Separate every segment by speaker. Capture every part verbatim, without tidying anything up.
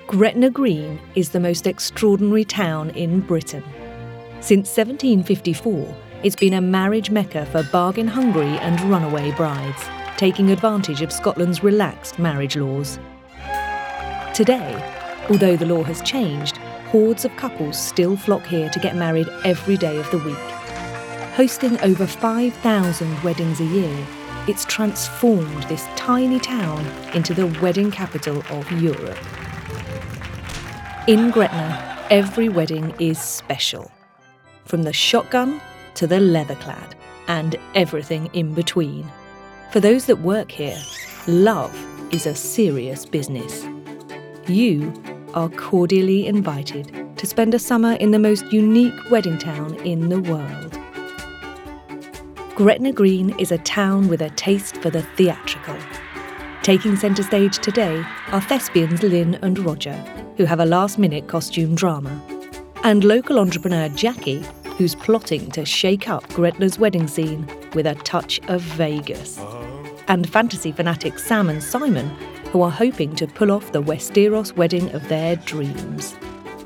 Speaker 1: Gretna Green is the most extraordinary town in Britain. Since seventeen fifty-four, it's been a marriage mecca for bargain-hungry and runaway brides, taking advantage of Scotland's relaxed marriage laws. Today, although the law has changed, hordes of couples still flock here to get married every day of the week. Hosting over five thousand weddings a year, it's transformed this tiny town into the wedding capital of Europe. In Gretna, every wedding is special. From the shotgun to the leather-clad, and everything in between. For those that work here, love is a serious business. You are cordially invited to spend a summer in the most unique wedding town in the world. Gretna Green is a town with a taste for the theatrical. Taking centre stage today are thespians Lynn and Roger, who have a last-minute costume drama, and local entrepreneur Jackie, who's plotting to shake up Gretna's wedding scene with a touch of Vegas, and fantasy fanatics Sam and Simon, who are hoping to pull off the Westeros wedding of their dreams.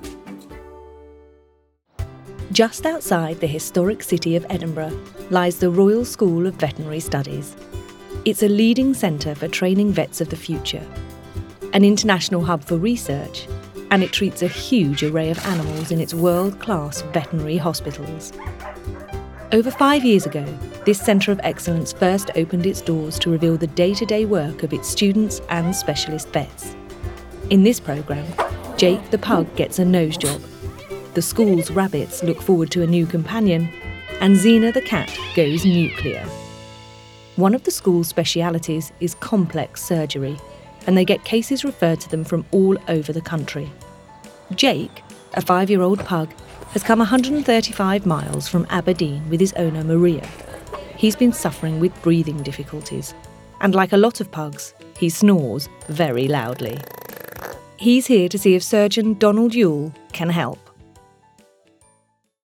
Speaker 1: Just outside the historic city of Edinburgh lies the Royal School of Veterinary Studies. It's a leading centre for training vets of the future, an international hub for research, and it treats a huge array of animals in its world-class veterinary hospitals. Over five years ago, this centre of excellence first opened its doors to reveal the day-to-day work of its students and specialist vets. In this programme, Jake the pug gets a nose job, the school's rabbits look forward to a new companion, and Xena the cat goes nuclear. One of the school's specialities is complex surgery, and they get cases referred to them from all over the country. Jake, a five-year-old pug, has come one hundred thirty-five miles from Aberdeen with his owner Maria. He's been suffering with breathing difficulties, and like a lot of pugs, he snores very loudly. He's here to see if surgeon Donald Yule can help.